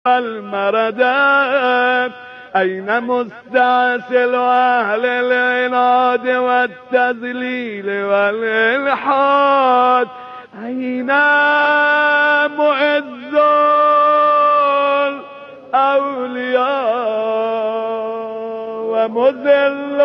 المرد أين مستعسل أهل العناد والتذليل والإلحاد أين معز الأولياء ومذل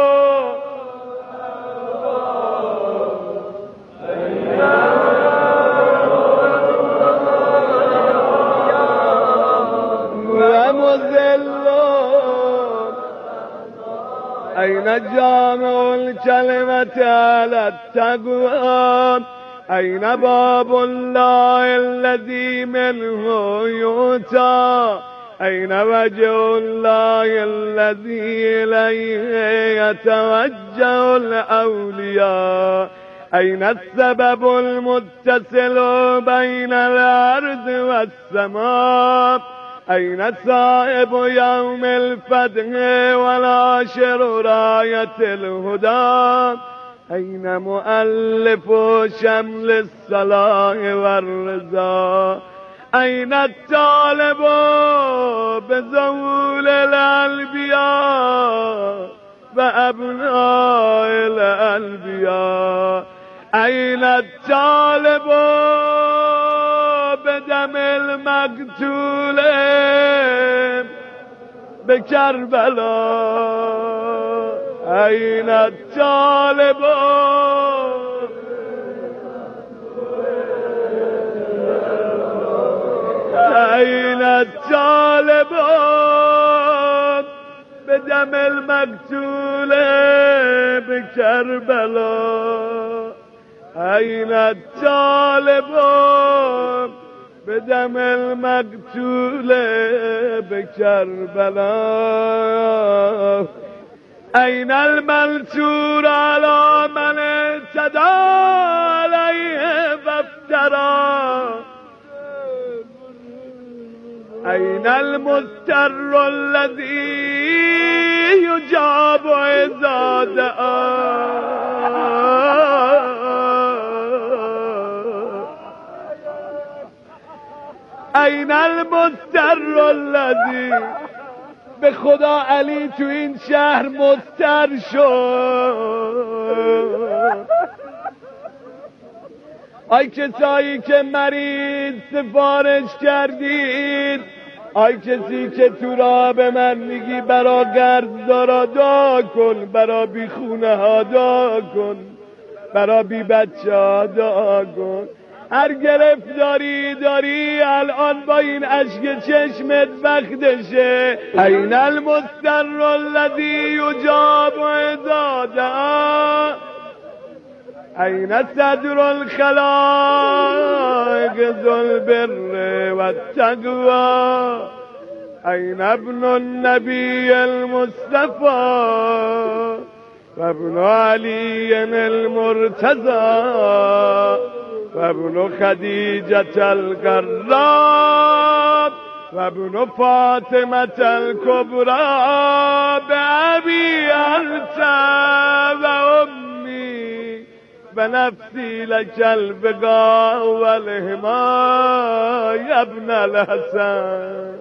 أين جامع الكلمة على التقوى أين باب الله الذي منه يؤتى أين وجه الله الذي إليه يتوجه الأولياء أين السبب المتصل بين الأرض والسماء أين صائب يوم الفتح والعاشر راية الهدى أين مؤلف شمل الصلاح والرضا أين الطالب بزول الأنبياء وأبناء الأنبياء أين الطالب بدم المقتول بكربلاء أين الطالب أين الطالب بدم المقتول بكربلاء أين الطالب بدم المقتول بكربلاء أين المنصور على من اعتدى عليه فافترى أين المضطر الذي يجاب إذا دعا أين المضطر الذي به خدا علی تو این شهر مضطر شد ای کسایی که مریض سفارش کردید ای کسی که تو را به من میگی برا قرضدارا دعا کن برا بی خونه ها دعا کن برا بی بچه ها دعا کن هر گرفتاری داری الان با این اشک چشمت وقتشه این المضطر الذی یجاب اذا دعا این صدر الخلائق ذو البر والتقوى این ابن النبی المصطفى وابن علی المرتضى وابن خدیجة القراب وابن فاطمة الكبرى بأبي أنت وأمي بنفسي لك البقاء والحماية يا ابن الحسن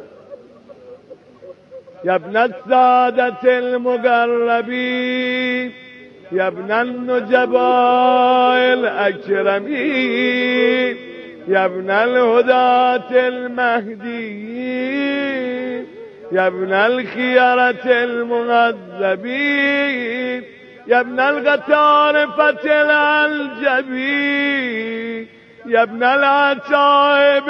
يا ابن السادة المقربين يا ابن النجباء الأكرمين يا ابن الهداة المهديين يا ابن الخيرة المهذبين يا ابن الغطارفة الألجبين يا ابن العتائب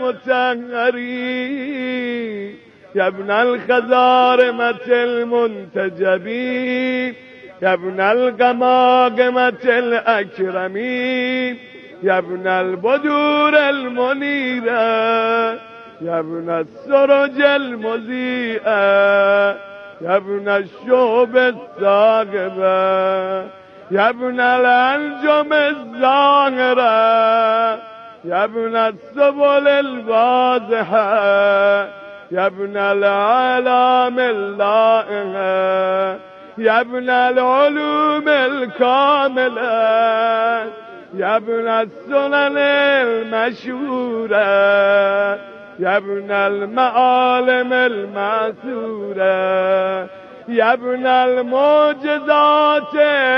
المطهرين يا ابن الخزارمة المنتجبين يا ابن القماقمة الأكرمين يا ابن البدور المنيرة يا ابن السرج المضيئة يا ابن الشوب الثاقبة يا ابن الأنجم الزاهرة يا ابن السبل الواضحة يا ابن العالم اللائحة يا ابن العلوم الكاملة يا ابن السنن المشهورة يا ابن المعالم المعثورة يا ابن المعجزات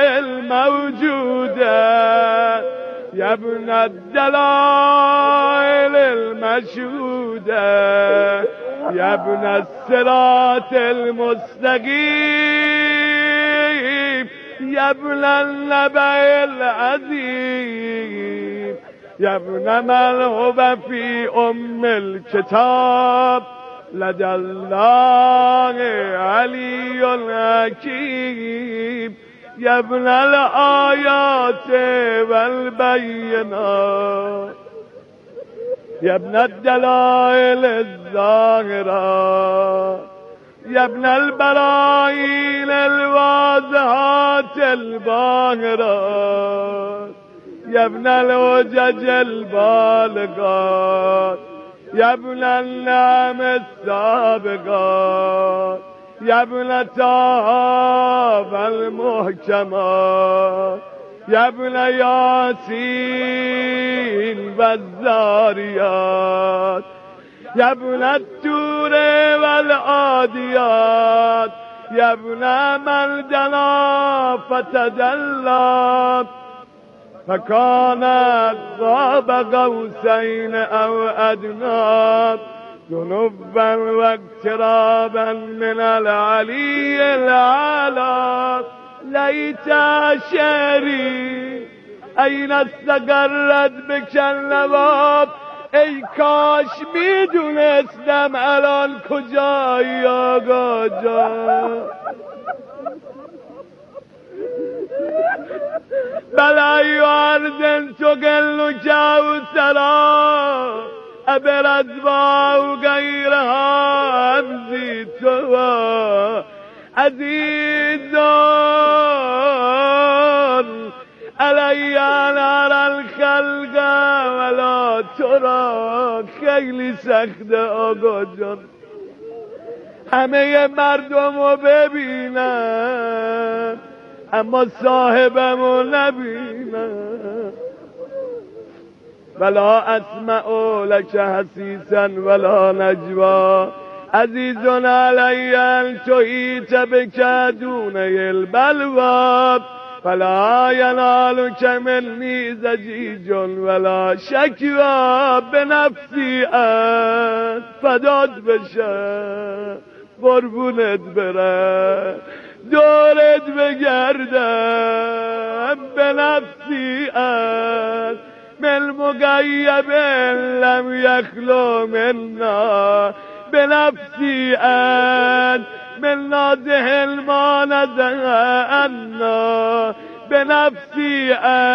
الموجودة يا ابن الدلائل المشهودة يا ابن الصراط المستقيم يا ابن النبأ العظيم يا ابن من هو في أم الكتاب لدى الله علي حكيم يا ابن الآيات والبينات يا ابن الدلائل الظاهرة يا ابن البراهين الواضحات الباهرات يا ابن الوجج البالغات يا ابن النعم السابقات يا ابن طه المحكمات يا ابن ياسين والذاريات يا ابن التور والعاديات يا ابن من دنا فتدلى فكانت قاب قوسين أو أدنى ذنوبا واقترابا من العلي الأعلى ليت شعري أين استقرت بك النواب ای کاش میدونستم الان کجایی آقا جان بلای ارزن تو گل کوثرا ابرزوا و غیرها همزی تو عزیزان علی نار الخلق ولا ترا خیلی سخته آقا جان همه مردم رو ببینن اما صاحبمو نبینن ولا اسمع لك حسیسا ولا نجوا عزیز علی ان تحیط بک دون البلوا فلا ینالک منی زجیج ولا شکوا به نفسی فداد بشه قربونت بره دورت بگردم به نفسی من مغیب لم یخلو منا به نفسی من نازه ما نزه انا به نفسی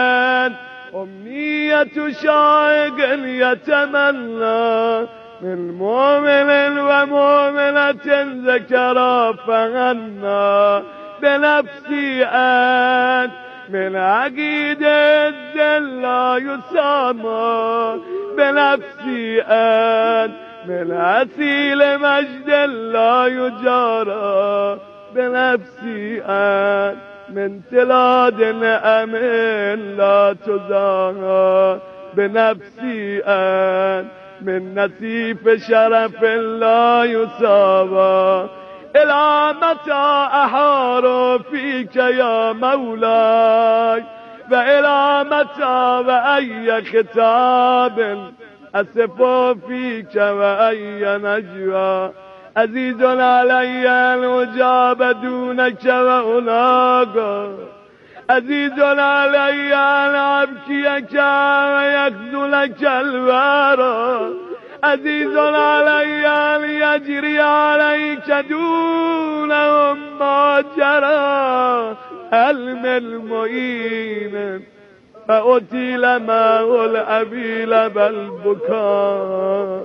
امنیت شائق یتمنا من مؤمن و مؤمنة ذکرا فغنا به نفسی من عقید الدل لا یساما به نفسی من اصیل مجد لا یجارا به نفسی من تلاد نعم لا تزاها به نفسی من نصیف شرف لا یساوا الى متى احار فيك يا مولاي و الى متى و ای خطاب اسف فيك و ای نجوا عزیز علی الوجاب دونك و هناك عزیز علی ابکیک و یخذلک الورا عزیز علی یجری علیک دونهم ما جرى علم المعین فأطیل معه العبیل بالبکا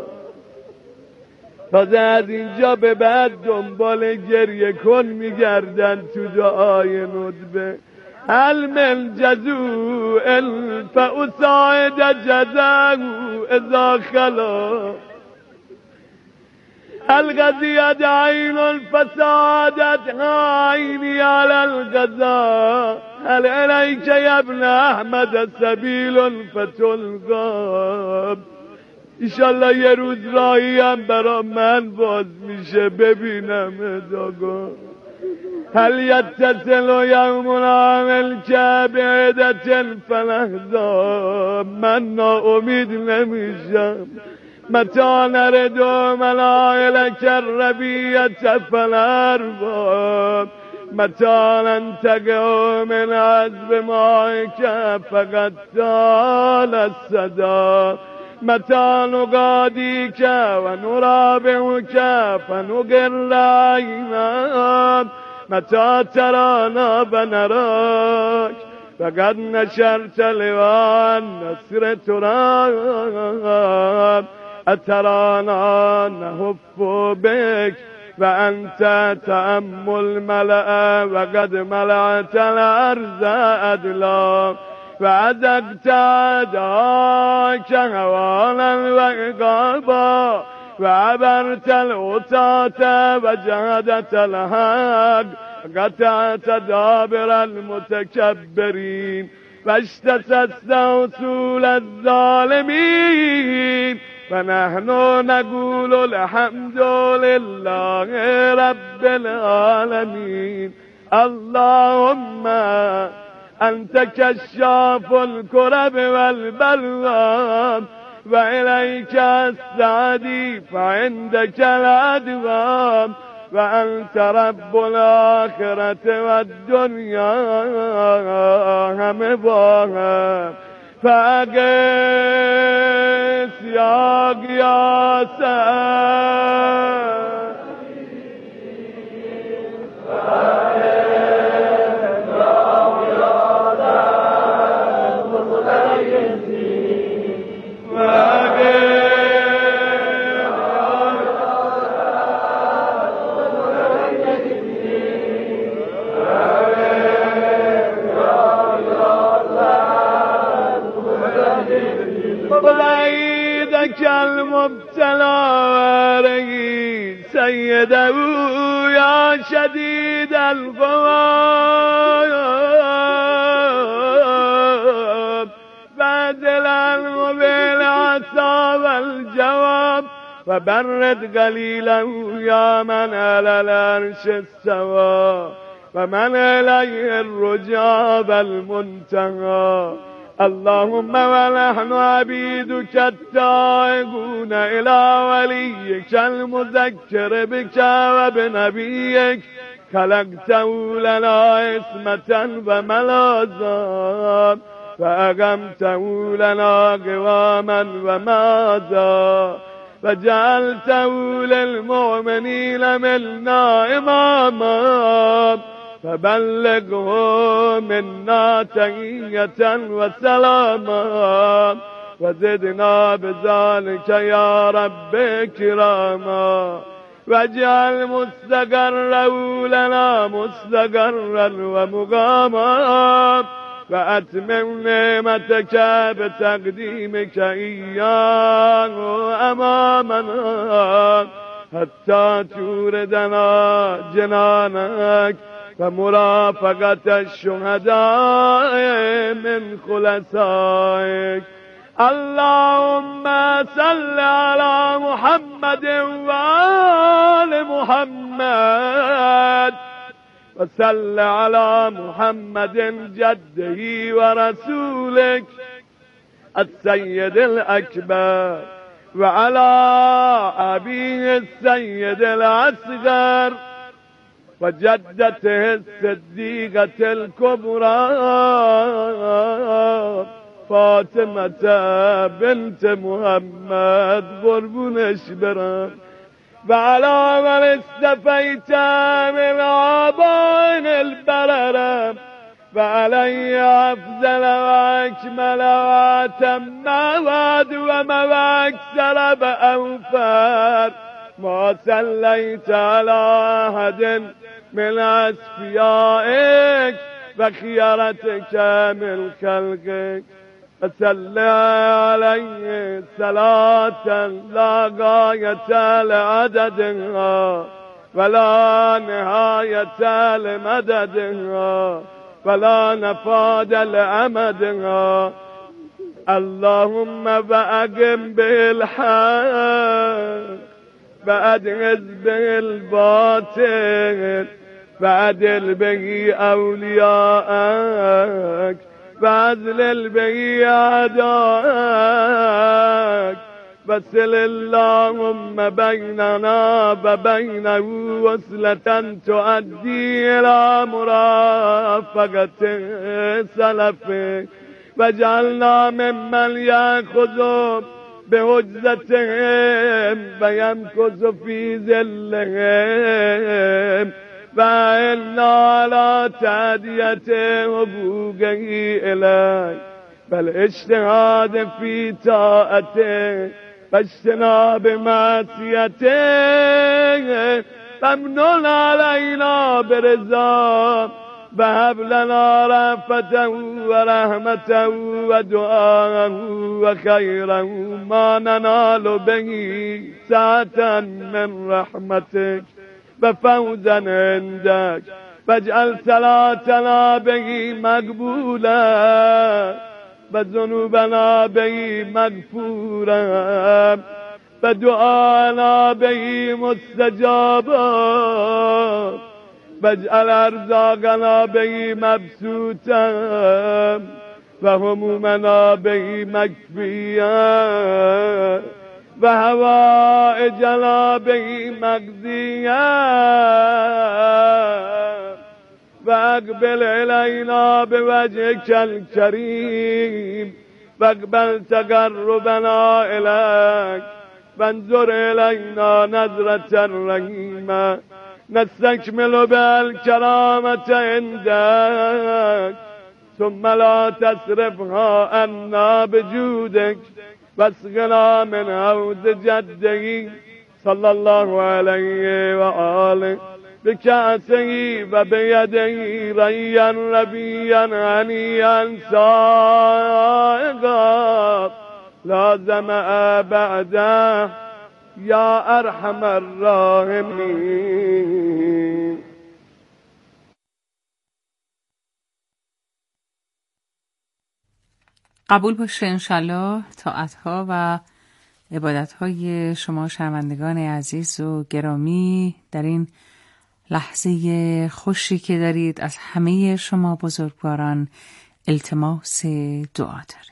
تازه از اینجا به بعد دنبال گریه کن میگردن تو دعای ندبه هل من جزوء فأساعد جزاء اذا خلا هل غزيت عين فسادت عيني على الغزاء هل إليك يا ابن أحمد سبيل فتلقى ایشالله یه روز راهی هم برا من باز میشه ببینم اداگاه. هل یتصل یومنا ملک بعدت فلحظا، من ناامید نمیشم. متى نرد ملائلك الربية فالأرباب، متى ننتقع من عذب مائك فقد طال الصدى، متى نقاديك ونرابعك فنقر عينا، متى ترانا فنراك فقد نشرت لواء النصر تراب، أترانا نهف بك وأنت تأم الملأ وقد ملأت الأرض أدلا، وأذقت أعداءك هوانا وعقابا، وعبرت العتاة وجهدت الحق، قطعت دابر المتكبرين واشتست أصول الظالمين، ونحن نقول الحمد لله رب العالمين. اللهم أنت كشاف الكرب والبلوى، وإليك السعدي فعندك الأدوام، وأنت رب الآخرة والدنيا هم باهم، فأقس يا قياس وعيدك المبتلى ورقي سيده يا شديد الغواب، فازل عنه بالعصا والجواب، وبرد قليله يا من على العرش استوى، ومن إليه الرجاء والمنتهى. اللهم ونحن عبيدك التائبون إلى وليك المذكر بك وبنبيك، خلقته لنا عصمة وملاذا، فأقمته لنا قواما وماذا، وجعلته للمؤمنين منا إماما، فبلغه منا تحية وسلاما، وزدنا بذلك يا رب كراما، واجعل مستقره لنا مستقرا ومقاما، وأتمم نعمتك بتقديمك إياه أمامنا، حتى توردنا جنانك ومرافقة الشهداء من خلصائك. اللهم صل على محمد وآل محمد، وصل على محمد جده ورسولك السيد الأكبر، وعلى أبيه السيد الأصغر، وجدته الصديقة الكبرى فاطمة بنت محمد قربونش برم، وعلى من استفيت من آبائن البررة، وعلي أفضل وأكمل وأتم وأدوم وأكثر بأوفر ما صليت على أحد من أصفيائك وخيرتك من خلقك، وصل عليه صلاة لا غاية لعددها ولا نهاية لمددها ولا نفاد لأمدها. اللهم وأقم بالحق وأدهز بالباطل وعدل به أولياءك وأذلل به أعداءك وصل اللهم بيننا وبينه وصلة تؤدي إلى مرافقة سلفك واجعلنا ممن يأخذ بحجتهم ويمكث في ذلهم وإنا على تأدية حقوقه إليك فالاجتهاد في طاعته واجتناب معصيته فامنن علينا برضاه وهب لنا رأفته ورحمته ودعاءه وخيره ما ننال به سعة من رحمتك وفوزا عندك واجعل صلاتنا به مقبولا وذنوبنا به مغفورا ودعانا به مستجابا واجعل أرزاقنا به مبسوطا وهمومنا به مكفيا وهوائجنا به مقضيا واقبل إلينا بوجهك الكريم واقبل تقربنا إليك وانظر إلينا نظرة رحيمة نستكمل بها الكرامة عندك ثم لا تصرفها عنا بجودك واسقنا من عود جده صلى الله عليه وآله بكأسه وبيده ريا ربيا هنيا سائغا لازم بعده یا ارحم الراحمین. قبول باشه انشالله طاعتها و عبادتهای شما شنوندگان عزیز و گرامی در این لحظه خوشی که دارید. از همه شما بزرگواران التماس دعا داریم.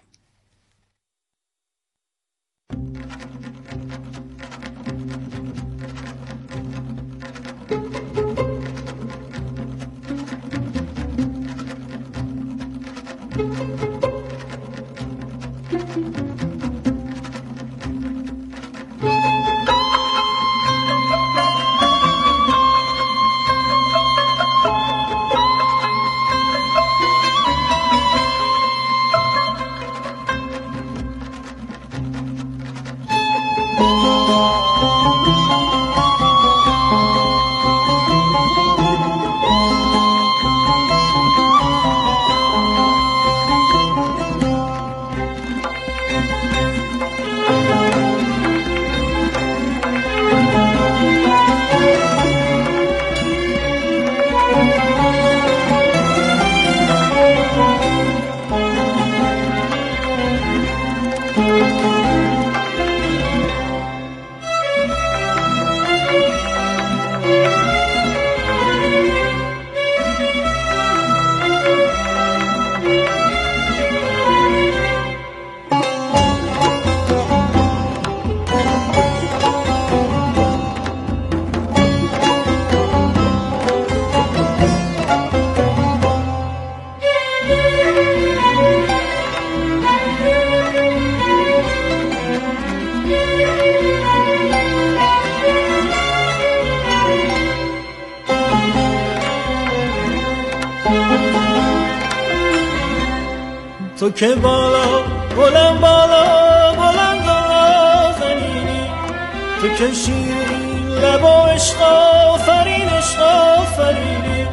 تو که بالا بلند بالا بلند نازنینی، تو که شیرین لب و عشق آفرین عشق آفرینی،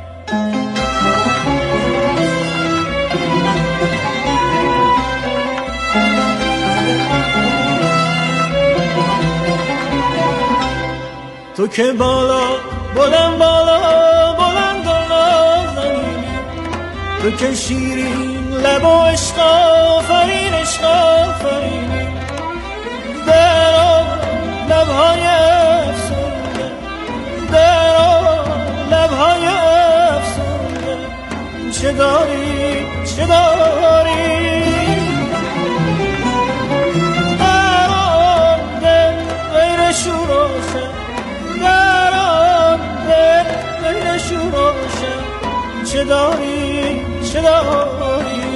تو که بالا بلند بالا بلند نازنینی، تو که شیرین لب و عشق آفرین عشق آفرینی در لبهای افسونده در لبهای افسونده چه داری چه داری در آن دل غیر شوروشه در آن دل غیر شوروشه چه داری چه داری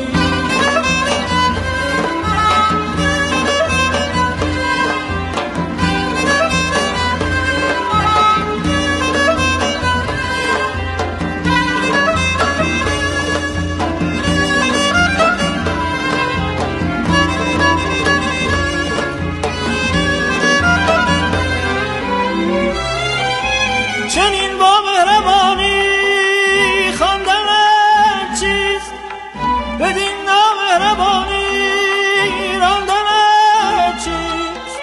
چنین با مهربانی خواندن چیست بدین نامهربانی راندن چیست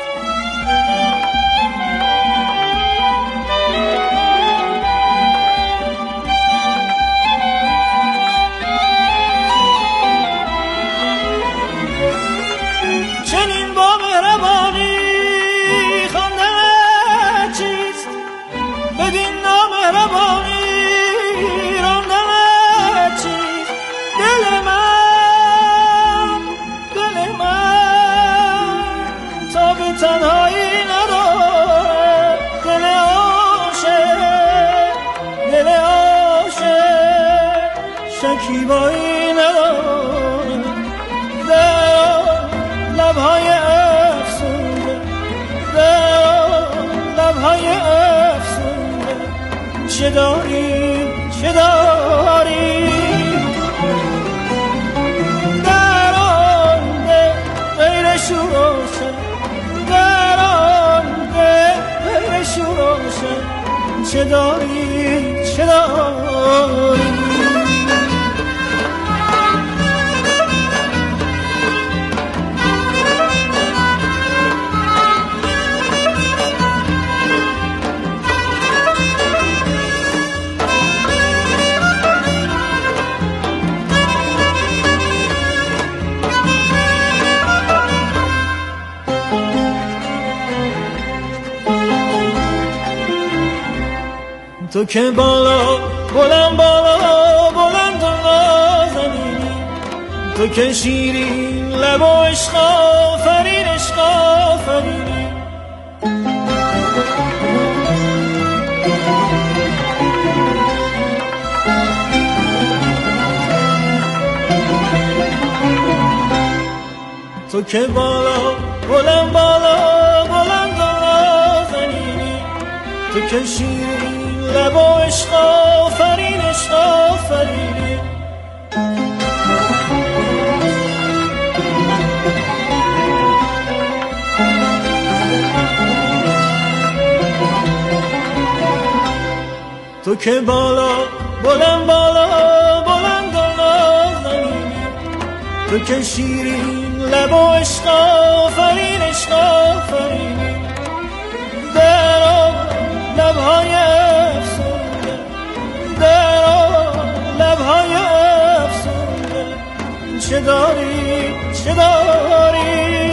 چنین با مهربانی خواندن چیست بدین نامهربانی راندن چیست دل من تا به تنهایی نداره دل عاشق شکیبایی نداره در لبهای افسونده در لبهای افسونده چه داری چه داری در آن دل غیر شوروشه در آن دل غیر شوروشه چه داری چه داری تو که بالا بلند و نازنینی تو که شیرین لب و عشق آفرین عشق آفرینی تو که بالا بلند و نازنینی تو که شیرین لب و عشق آفرین عشق آفرینی تو که بالا بلند و نازنینی تو که شیرین لب و عشق آفرین عشق آفرینی در لبهای افسونده در لبهای افسونده چه داری چه داری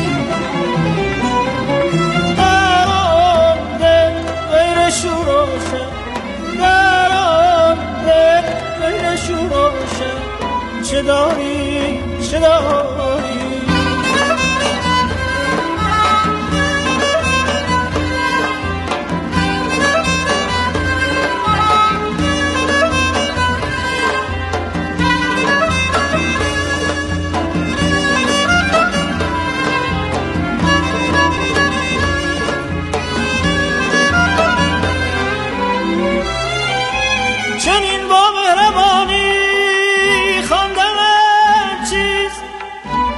در آن دل غیر شوروشه در آن دل غیر شوروشه چه داری چه داری چنین با مهربانی خواندن چیست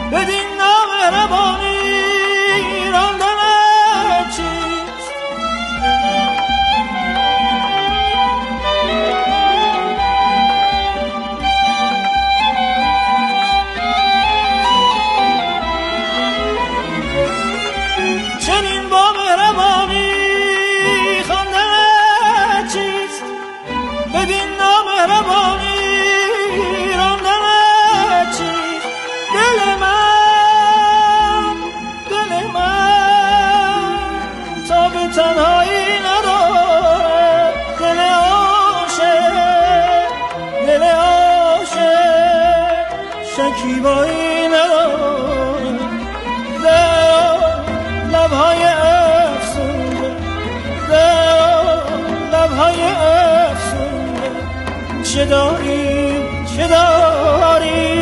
های افسونده چه داری چه داری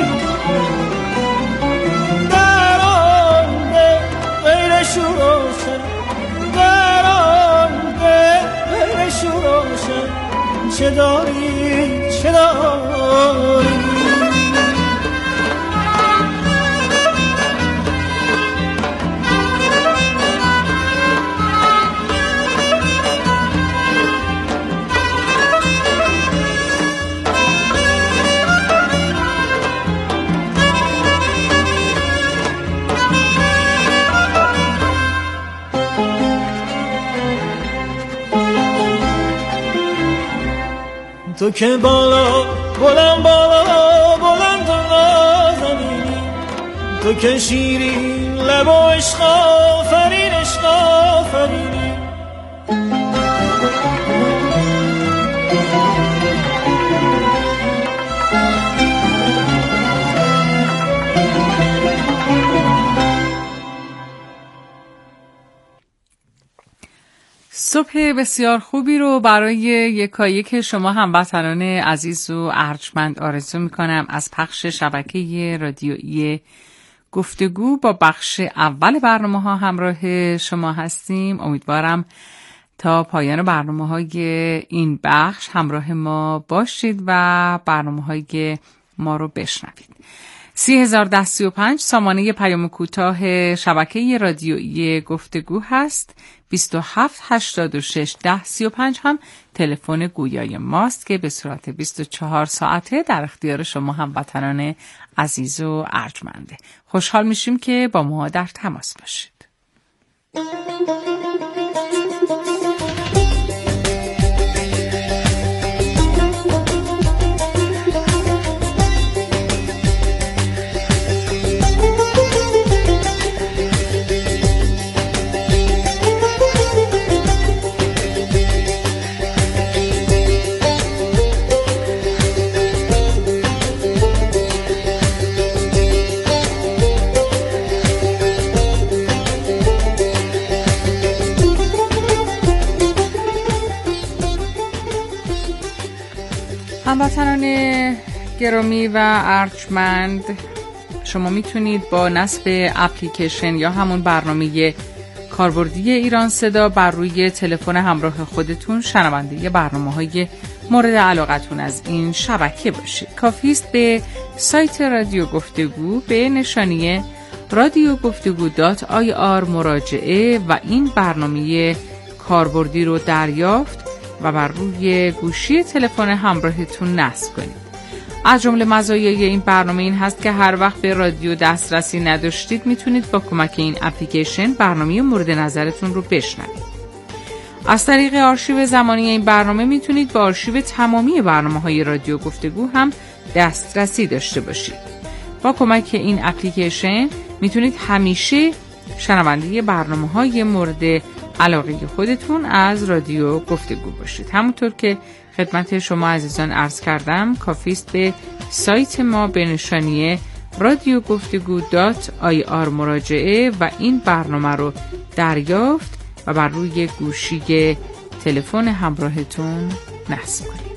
در آن غیر شروشن در آن غیر شروشن چه داری چه داری تو که بالا بلند بالا بلند نازنینی تو که شیرین لب و عشق آفرین عشق آفرینی صبح بسیار خوبی رو برای یکایک شما هموطنان عزیز و ارجمند آرزو میکنم. از پخش شبکه رادیویی گفتگو با بخش اول برنامه ها همراه شما هستیم. امیدوارم تا پایان برنامه های این بخش همراه ما باشید و برنامه های ما رو بشنوید. 301035 سامانه پیام کوتاه شبکه رادیویی گفتگو هست. 2786 1035 هم تلفن گویای ماست که به صورت 24 ساعته در اختیار شما هموطنان عزیز و ارجمنده. خوشحال میشیم که با ما در تماس باشید. هموطنان گرامی و ارجمند، شما میتونید با نصب اپلیکیشن یا همون برنامه کاربردی ایران صدا بر روی تلفن همراه خودتون شنونده برنامه‌های مورد علاقتون از این شبکه باشید. کافی است به سایت رادیو گفتگو به نشانی radiogoftegu.ir مراجعه و این برنامه کاربردی رو دریافت و بر روی گوشی تلفن همراهتون نصب کنید. از جمله مزایای این برنامه این هست که هر وقت به رادیو دسترسی نداشتید میتونید با کمک این اپلیکیشن برنامه مورد نظرتون رو بشنوید. از طریق آرشیو زمانی این برنامه میتونید به آرشیو تمامی برنامه‌های رادیو گفتگو هم دسترسی داشته باشید. با کمک این اپلیکیشن میتونید همیشه شنونده برنامه‌های مورد علاقه خودتون از رادیو گفتگو باشید. همونطور که خدمت شما عزیزان عرض کردم، کافی است به سایت ما به نشانی radiogoftegu.ir مراجعه و این برنامه رو دریافت و بر روی گوشی تلفن همراهتون نصب کنید.